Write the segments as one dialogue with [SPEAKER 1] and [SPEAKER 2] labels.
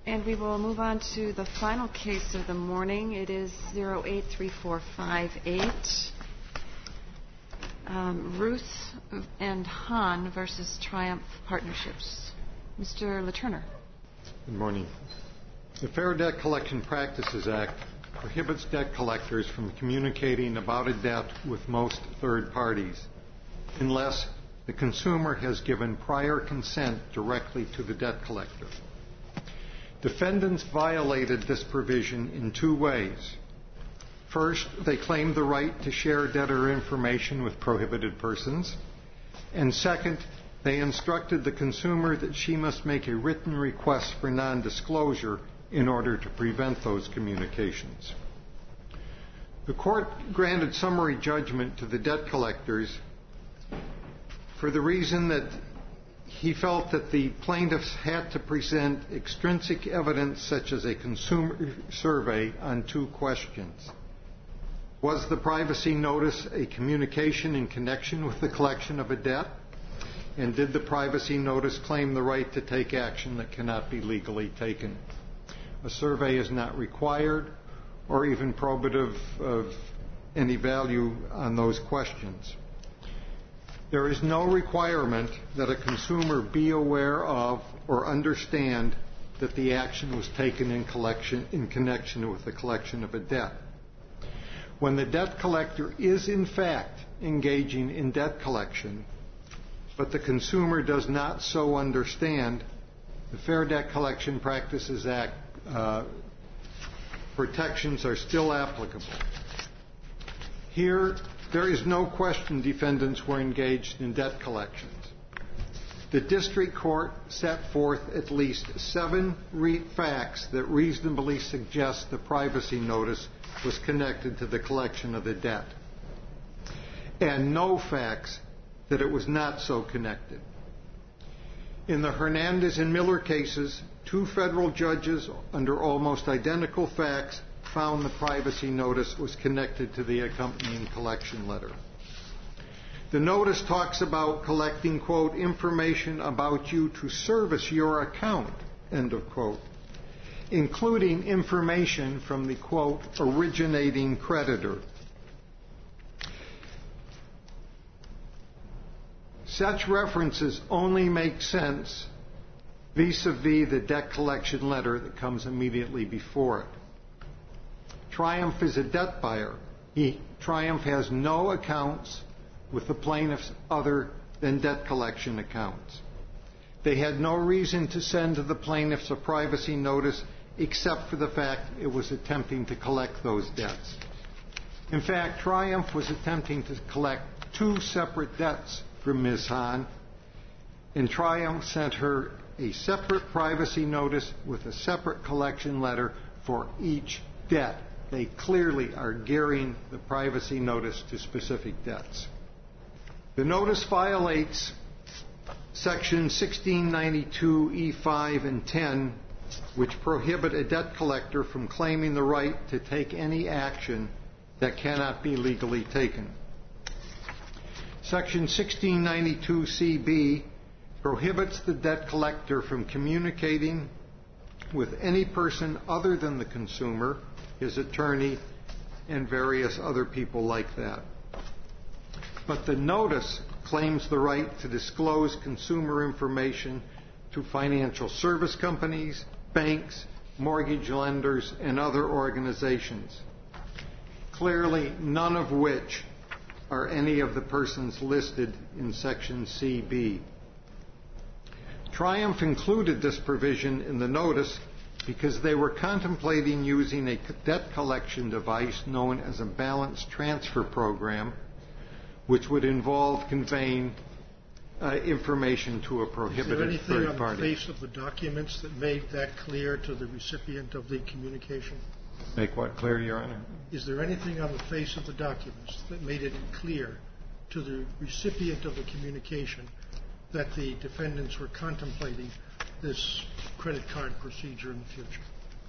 [SPEAKER 1] And we will move on to the final case of the morning. It is 083458. Ruth and Hahn versus Triumph Partnerships. Mr. Letourneau.
[SPEAKER 2] Good morning. The Fair Debt Collection Practices Act prohibits debt collectors from communicating about a debt with most third parties unless the consumer has given prior consent directly to the debt collector. Defendants violated this provision in two ways. First, they claimed the right to share debtor information with prohibited persons. And second, they instructed the consumer that she must make a written request for non-disclosure in order to prevent those communications. The court granted summary judgment to the debt collectors for the reason that he felt that the plaintiffs had to present extrinsic evidence such as a consumer survey on two questions. Was the privacy notice a communication in connection with the collection of a debt? And did the privacy notice claim the right to take action that cannot be legally taken? A survey is not required or even probative of any value on those questions. There is no requirement that a consumer be aware of or understand that the action was taken in connection with the collection of a debt. When the debt collector is in fact engaging in debt collection, but the consumer does not so understand, the Fair Debt Collection Practices Act protections are still applicable. Here, there is no question defendants were engaged in debt collections. The district court set forth at least 7 facts that reasonably suggest the privacy notice was connected to the collection of the debt, and no facts that it was not so connected. In the Hernandez and Miller cases, 2 federal judges under almost identical facts found the privacy notice was connected to the accompanying collection letter. The notice talks about collecting, quote, information about you to service your account, end of quote, including information from the, quote, originating creditor. Such references only make sense vis-a-vis the debt collection letter that comes immediately before it. Triumph is a debt buyer. Triumph has no accounts with the plaintiffs other than debt collection accounts. They had no reason to send to the plaintiffs a privacy notice except for the fact it was attempting to collect those debts. In fact, Triumph was attempting to collect 2 separate debts from Ms. Hahn, and Triumph sent her a separate privacy notice with a separate collection letter for each debt. They clearly are gearing the privacy notice to specific debts. The notice violates Section 1692E5 and 10, which prohibit a debt collector from claiming the right to take any action that cannot be legally taken. Section 1692CB prohibits the debt collector from communicating with any person other than the consumer, his attorney, and various other people like that. But the notice claims the right to disclose consumer information to financial service companies, banks, mortgage lenders, and other organizations, clearly none of which are any of the persons listed in Section CB. Triumph included this provision in the notice because they were contemplating using a debt collection device known as a balance transfer program, which would involve conveying information to a prohibited third party.
[SPEAKER 3] Is there anything on the face of the documents that made that clear to the recipient of the communication?
[SPEAKER 2] Make what clear, Your Honor?
[SPEAKER 3] Is there anything on the face of the documents that made it clear to the recipient of the communication that the defendants were contemplating this credit card procedure in the future?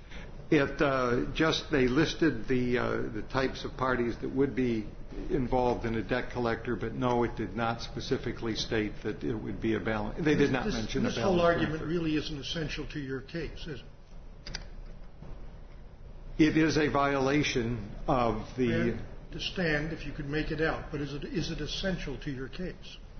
[SPEAKER 2] They listed the types of parties that would be involved in a debt collector, but no, it did not specifically state that it would be a balance. They did not mention a balance.
[SPEAKER 3] This whole argument really isn't essential to your case, is it?
[SPEAKER 2] It is a violation of the...
[SPEAKER 3] I understand if you could make it out, but is it essential to your case?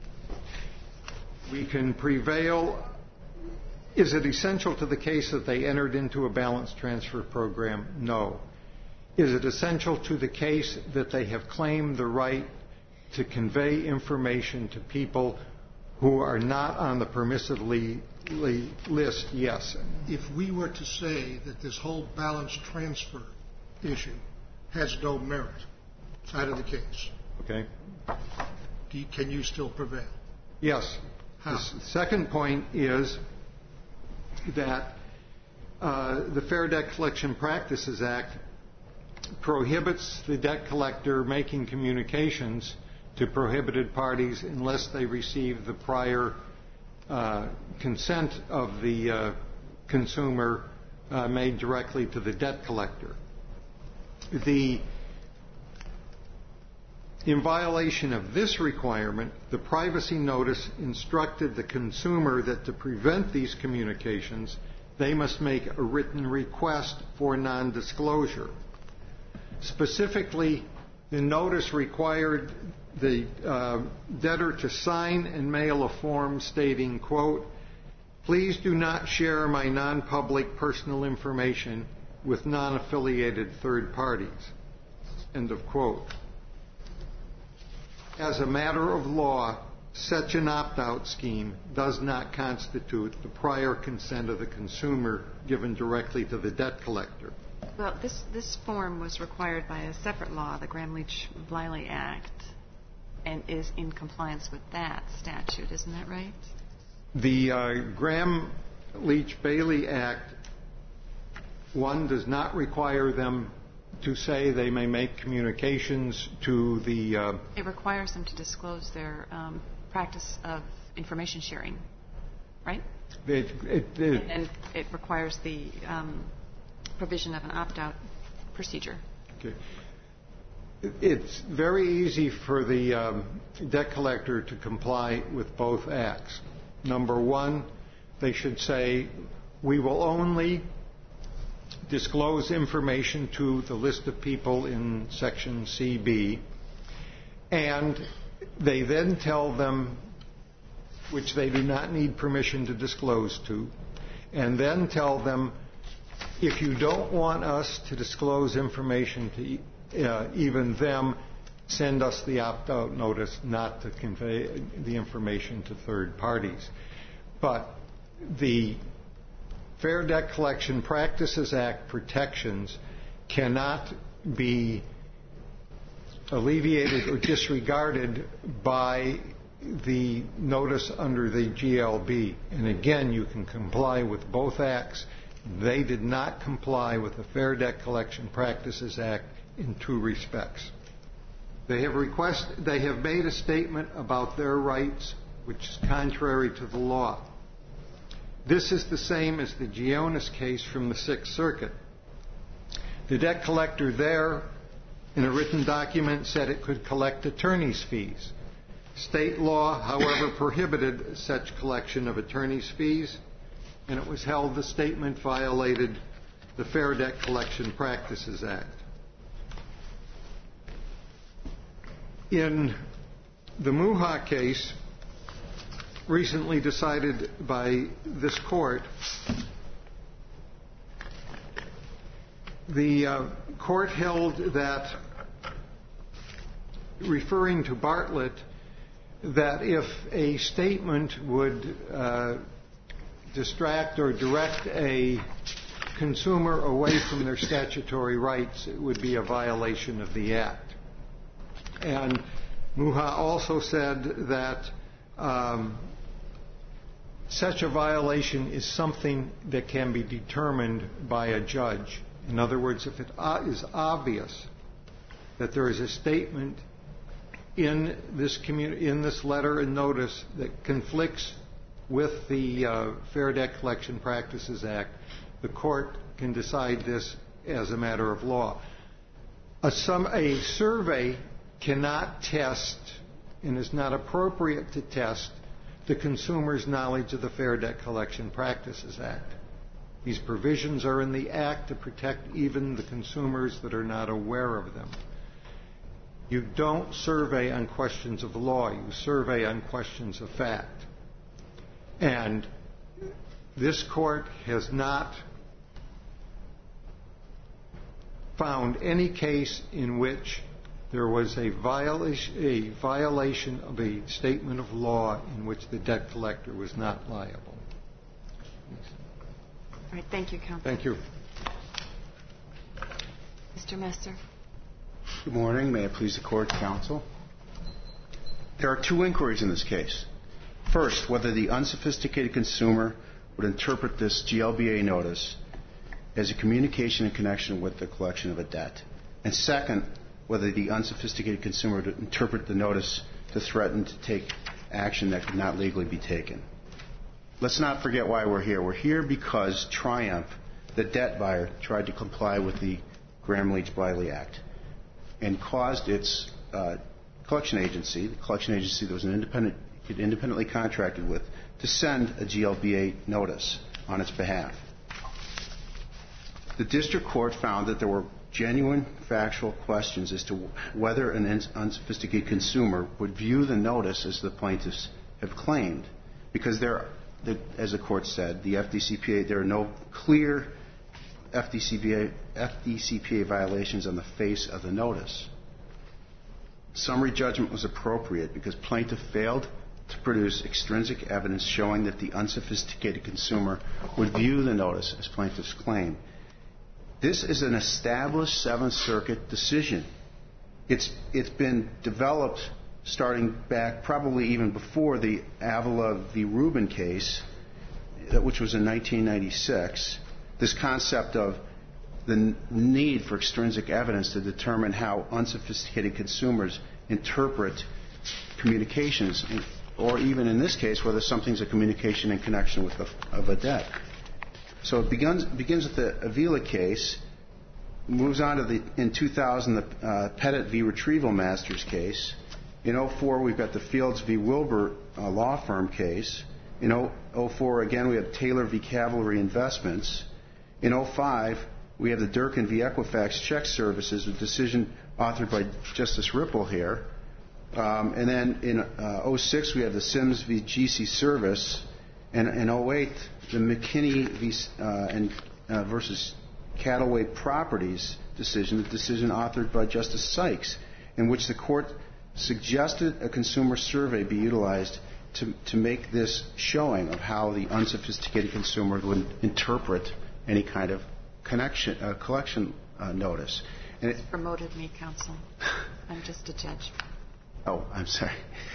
[SPEAKER 2] We can prevail. Is it essential to the case that they entered into a balance transfer program? No. Is it essential to the case that they have claimed the right to convey information to people who are not on the permissively list? Yes.
[SPEAKER 3] If we were to say that this whole balance transfer issue has no merit out of the case,
[SPEAKER 2] Okay.
[SPEAKER 3] Can you still prevail?
[SPEAKER 2] Yes.
[SPEAKER 3] How?
[SPEAKER 2] The second point is that the Fair Debt Collection Practices Act prohibits the debt collector making communications to prohibited parties unless they receive the prior consent of the consumer made directly to the debt collector. In violation of this requirement, the privacy notice instructed the consumer that to prevent these communications, they must make a written request for non-disclosure. Specifically, the notice required the debtor to sign and mail a form stating, quote, "Please do not share my non-public personal information with non-affiliated third parties." End of quote. As a matter of law, such an opt-out scheme does not constitute the prior consent of the consumer given directly to the debt collector.
[SPEAKER 1] Well, this form was required by a separate law, the Gramm-Leach-Bliley Act, and is in compliance with that statute. Isn't that right?
[SPEAKER 2] The Gramm-Leach-Bliley Act, one, does not require them to say they may make communications to the...
[SPEAKER 1] It requires them to disclose their practice of information sharing, right? And it requires the provision of an opt-out procedure.
[SPEAKER 2] Okay. It's very easy for the debt collector to comply with both acts. Number one, they should say, we will only disclose information to the list of people in Section CB, and they then tell them, which they do not need permission to disclose to, and then tell them, if you don't want us to disclose information to even them, send us the opt-out notice not to convey the information to third parties. But the Fair Debt Collection Practices Act protections cannot be alleviated or disregarded by the notice under the GLB. And again, you can comply with both acts. They did not comply with the Fair Debt Collection Practices Act in two respects. They have made a statement about their rights which is contrary to the law. This is the same as the Gionis case from the Sixth Circuit. The debt collector there, in a written document, said it could collect attorney's fees. State law, however, prohibited such collection of attorney's fees, and it was held the statement violated the Fair Debt Collection Practices Act. In the Muha case, recently decided by this court, the court held that, referring to Bartlett, that if a statement would distract or direct a consumer away from their statutory rights, it would be a violation of the Act. And Muha also said that such a violation is something that can be determined by a judge. In other words, if it is obvious that there is a statement in this letter and notice that conflicts with the Fair Debt Collection Practices Act, the court can decide this as a matter of law. A survey cannot test, and is not appropriate to test, the consumer's knowledge of the Fair Debt Collection Practices Act. These provisions are in the Act to protect even the consumers that are not aware of them. You don't survey on questions of law. You survey on questions of fact. And this Court has not found any case in which there was a violation of a statement of law in which the debt collector was not liable.
[SPEAKER 1] All right. Thank you, Counsel.
[SPEAKER 2] Thank you.
[SPEAKER 1] Mr. Messer.
[SPEAKER 4] Good morning. May it please the Court, Counsel. There are two inquiries in this case. First, whether the unsophisticated consumer would interpret this GLBA notice as a communication in connection with the collection of a debt. And second, whether the unsophisticated consumer would interpret the notice to threaten to take action that could not legally be taken. Let's not forget why we're here. We're here because Triumph, the debt buyer, tried to comply with the Gramm-Leach-Bliley Act and caused its collection agency, the collection agency that was independently contracted with, to send a GLBA notice on its behalf. The district court found that there were genuine factual questions as to whether an unsophisticated consumer would view the notice as the plaintiffs have claimed, because as the court said, the FDCPA, there are no clear FDCPA violations on the face of the notice. Summary judgment was appropriate because plaintiff failed to produce extrinsic evidence showing that the unsophisticated consumer would view the notice as plaintiffs claim. This is an established Seventh Circuit decision. It's been developed starting back probably even before the Avila v. Rubin case, which was in 1996, this concept of the need for extrinsic evidence to determine how unsophisticated consumers interpret communications, or even in this case, whether something's a communication in connection with a debt. So it begins with the Avila case, moves on to in 2000, the Pettit v. Retrieval Masters case. In 2004, we've got the Fields v. Wilbur law firm case. In 2004, again, we have Taylor v. Cavalry Investments. In 2005, we have the Durkin v. Equifax Check Services, a decision authored by Justice Ripple here. And then in 2006, we have the Sims v. GC Service. And in 2008, the McKinney versus Cattleway Properties decision, the decision authored by Justice Sykes, in which the court suggested a consumer survey be utilized to make this showing of how the unsophisticated consumer would interpret any kind of collection notice. And
[SPEAKER 1] it promoted me, counsel. I'm just a judge.
[SPEAKER 4] Oh, I'm sorry.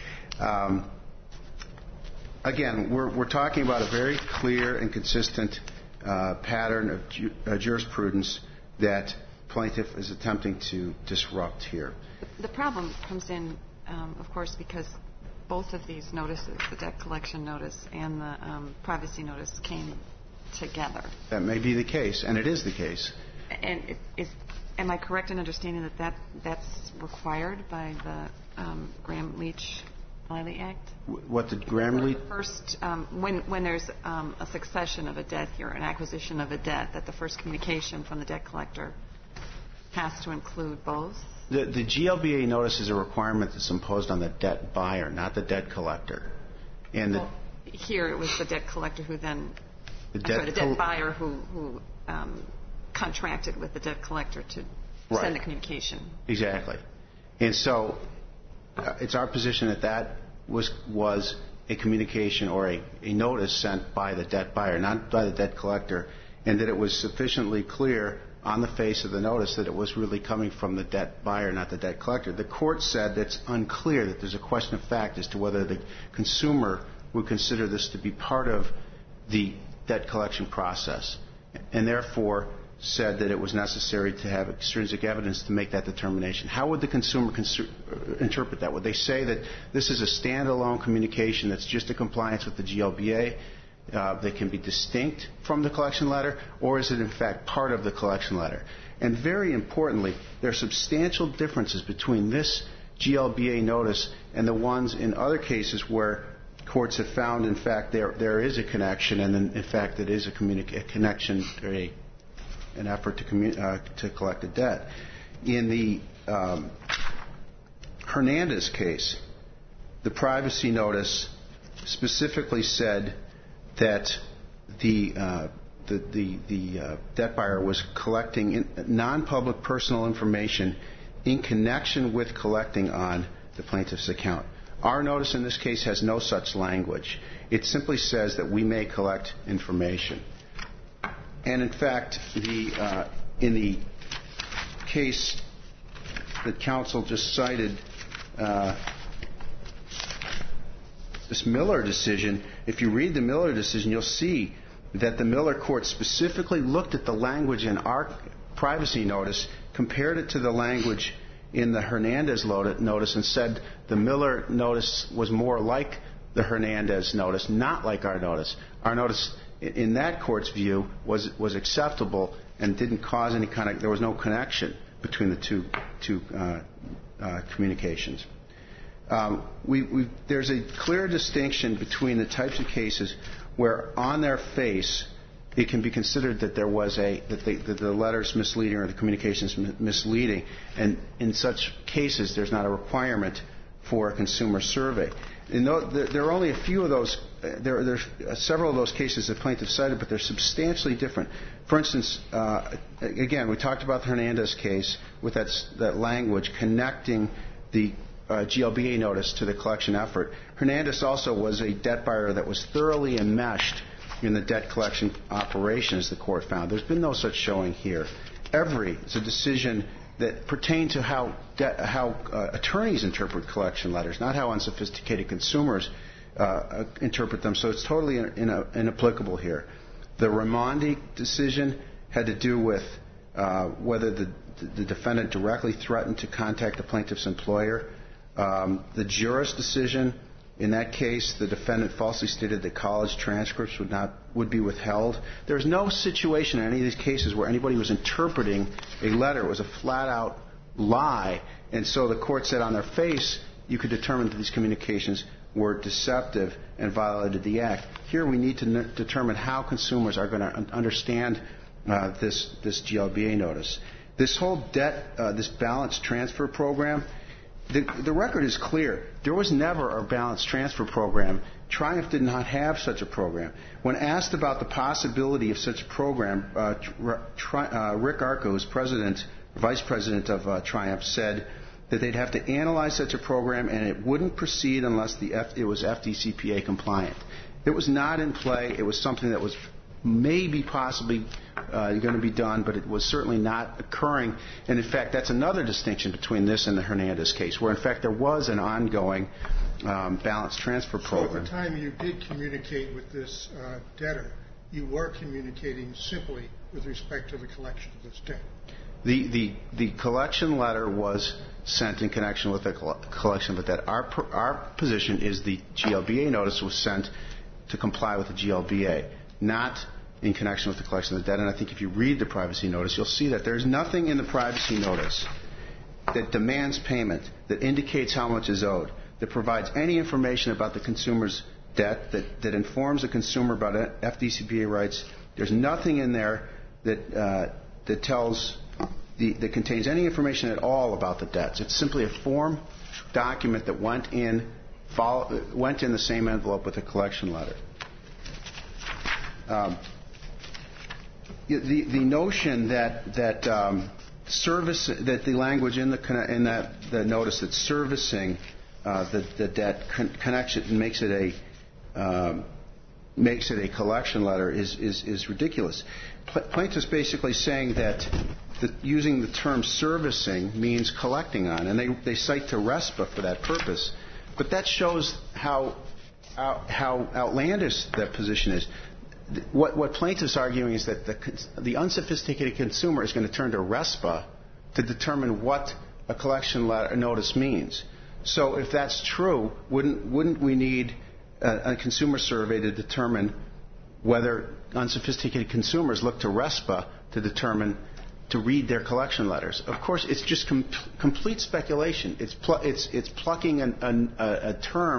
[SPEAKER 4] Again, we're talking about a very clear and consistent pattern of jurisprudence that plaintiff is attempting to disrupt here.
[SPEAKER 1] The problem comes in, of course, because both of these notices, the debt collection notice and the privacy notice, came together.
[SPEAKER 4] That may be the case, and it is the case.
[SPEAKER 1] And am I correct in understanding that that's required by the Gramm-Leach-Bliley Act?
[SPEAKER 4] What the Gramm-Leach?
[SPEAKER 1] First, when there's a succession of a debt here, an acquisition of a debt, that the first communication from the debt collector has to include both?
[SPEAKER 4] The GLBA notice is a requirement that's imposed on the debt buyer, not the debt collector. And
[SPEAKER 1] here it was the debt collector who then, the debt buyer who contracted with the debt collector to send the communication.
[SPEAKER 4] Exactly. And so it's our position that was a communication or a notice sent by the debt buyer, not by the debt collector, and that it was sufficiently clear on the face of the notice that it was really coming from the debt buyer, not the debt collector. The court said it's unclear, that there's a question of fact as to whether the consumer would consider this to be part of the debt collection process, and therefore said that it was necessary to have extrinsic evidence to make that determination. How would the consumer interpret that? Would they say that this is a standalone communication that's just a compliance with the GLBA that can be distinct from the collection letter, or is it in fact part of the collection letter? And very importantly, there are substantial differences between this GLBA notice and the ones in other cases where courts have found, in fact, there is a connection, and in fact, it is a connection, an effort to collect a debt. In the Hernandez case, the privacy notice specifically said that the debt buyer was collecting non-public personal information in connection with collecting on the plaintiff's account. Our notice in this case has no such language. It simply says that we may collect information. And in fact, in the case that counsel just cited, this Miller decision, if you read the Miller decision, you'll see that the Miller court specifically looked at the language in our privacy notice, compared it to the language in the Hernandez notice, and said the Miller notice was more like the Hernandez notice, not like our notice. Our notice, in that court's view, was acceptable and didn't cause any kind of, there was no connection between the two communications. There's a clear distinction between the types of cases where on their face it can be considered that there was that the letter's misleading or the communication's misleading, and in such cases there's not a requirement for a consumer survey. There are only a few of those. There are several of those cases that plaintiffs cited, but they're substantially different. For instance, again, we talked about the Hernandez case with that language connecting the GLBA notice to the collection effort. Hernandez also was a debt buyer that was thoroughly enmeshed in the debt collection operation, as the court found. There's been no such showing here. It's a decision that pertained to how attorneys interpret collection letters, not how unsophisticated consumers interpret them. So it's totally inapplicable here. The Raimondi decision had to do with whether the defendant directly threatened to contact the plaintiff's employer. The Juris decision, in that case, the defendant falsely stated that college transcripts would be withheld. There's no situation in any of these cases where anybody was interpreting a letter. It was a flat-out lie, and so the court said on their face you could determine that these communications were deceptive and violated the Act. Here we need to determine how consumers are going to understand this GLBA notice. This whole this balance transfer program, the record is clear. There was never a balance transfer program. Triumph did not have such a program. When asked about the possibility of such a program, Rick Arco, who's vice president of Triumph, said that they'd have to analyze such a program and it wouldn't proceed unless it was FDCPA compliant. It was not in play. It was something that was maybe possibly going to be done, but it was certainly not occurring. And in fact, that's another distinction between this and the Hernandez case, where in fact there was an ongoing balance transfer program.
[SPEAKER 3] So at the time you did communicate with this debtor, you were communicating simply with respect to the collection of this debt.
[SPEAKER 4] The collection letter was sent in connection with the collection of the debt. Our position is the GLBA notice was sent to comply with the GLBA, not in connection with the collection of the debt. And I think if you read the privacy notice, you'll see that there's nothing in the privacy notice that demands payment, that indicates how much is owed, that provides any information about the consumer's debt, that informs the consumer about FDCPA rights. There's nothing in there that tells that contains any information at all about the debts. It's simply a form document that went in the same envelope with the collection letter. The notion that the language in the notice that servicing the debt connection makes it a collection letter is ridiculous. Plaintiff's basically saying that using the term servicing means collecting on, and they cite to RESPA for that purpose. But that shows how outlandish that position is. What plaintiff's arguing is that the unsophisticated consumer is going to turn to RESPA to determine what a collection letter notice means. So if that's true, wouldn't we need a consumer survey to determine whether unsophisticated consumers look to RESPA to read their collection letters? Of course, it's just complete speculation. It's plucking a term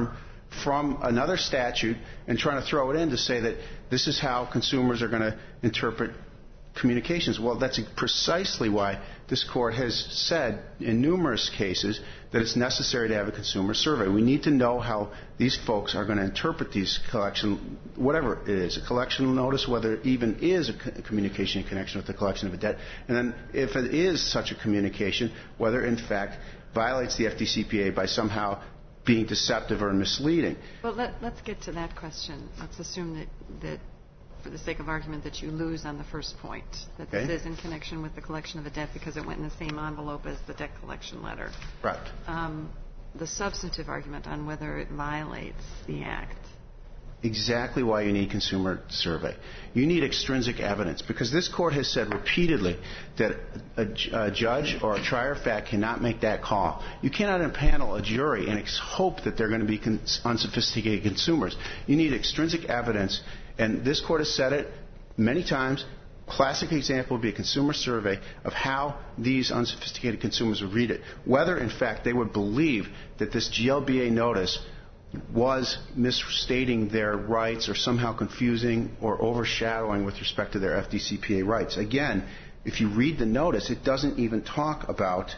[SPEAKER 4] from another statute and trying to throw it in to say that this is how consumers are going to interpret communications. Well, that's precisely why this Court has said in numerous cases that it's necessary to have a consumer survey. We need to know how these folks are going to interpret these collection, whatever it is, a collection notice, whether it even is a communication in connection with the collection of a debt, and then if it is such a communication, whether in fact violates the FDCPA by somehow being deceptive or misleading.
[SPEAKER 1] Well, let's get to that question. Let's assume that for the sake of argument, that you lose on the first point, that this is in connection with the collection of a debt because it went in the same envelope as the debt collection letter.
[SPEAKER 4] Right.
[SPEAKER 1] The substantive argument on whether it violates the Act.
[SPEAKER 4] Exactly why you need consumer survey. You need extrinsic evidence, because this Court has said repeatedly that a judge or a trier of fact cannot make that call. You cannot impanel a jury and hope that they're going to be unsophisticated consumers. You need extrinsic evidence. And this Court has said it many times. Classic example would be a consumer survey of how these unsophisticated consumers would read it, whether, in fact, they would believe that this GLBA notice was misstating their rights or somehow confusing or overshadowing with respect to their FDCPA rights. Again, if you read the notice, it doesn't even talk about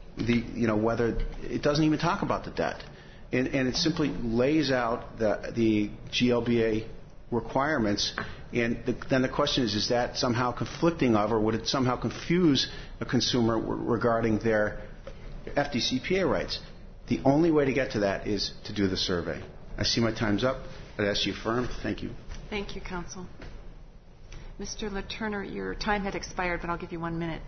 [SPEAKER 4] it doesn't even talk about the debt. And it simply lays out the GLBA requirements, and then the question is that somehow conflicting of, or would it somehow confuse a consumer regarding their FDCPA rights? The only way to get to that is to do the survey. I see my time's up. I'd ask you to affirm. Thank you.
[SPEAKER 1] Thank you, counsel. Mr. LeTurner, your time had expired, but I'll give you 1 minute.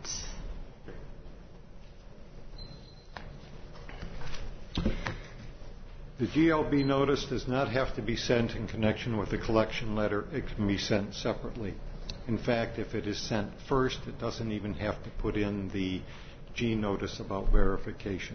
[SPEAKER 2] The GLB notice does not have to be sent in connection with the collection letter. It can be sent separately. In fact, if it is sent first, it doesn't even have to put in the G notice about verification.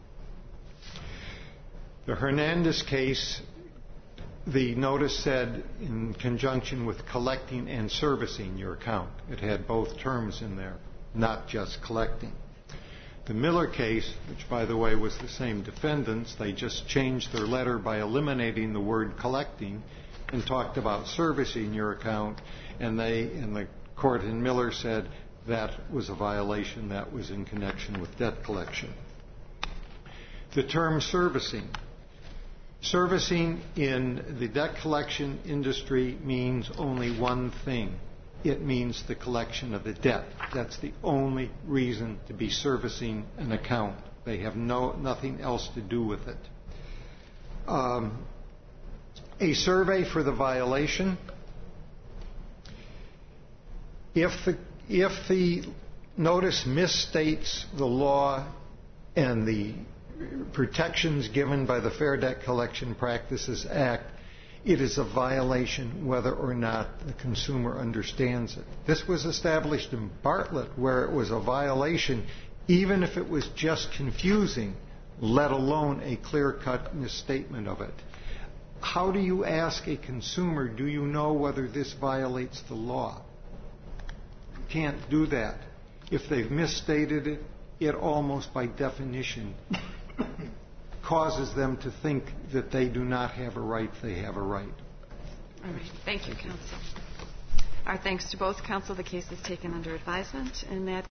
[SPEAKER 2] The Hernandez case, the notice said in conjunction with collecting and servicing your account. It had both terms in there, not just collecting. The Miller case, which, by the way, was the same defendants, they just changed their letter by eliminating the word collecting and talked about servicing your account, and the court in Miller said that was a violation, that was in connection with debt collection. The term servicing. Servicing in the debt collection industry means only one thing. It means the collection of the debt. That's the only reason to be servicing an account. They have nothing else to do with it. A survey for the violation. If the notice misstates the law and the protections given by the Fair Debt Collection Practices Act, it is a violation whether or not the consumer understands it. This was established in Bartlett, where it was a violation even if it was just confusing, let alone a clear-cut misstatement of it. How do you ask a consumer, do you know whether this violates the law? You can't do that. If they've misstated it, it almost by definition causes them to think that they do not have a right, they have a right.
[SPEAKER 1] All right. Thank you, counsel. Our thanks to both counsel. The case is taken under advisement, and that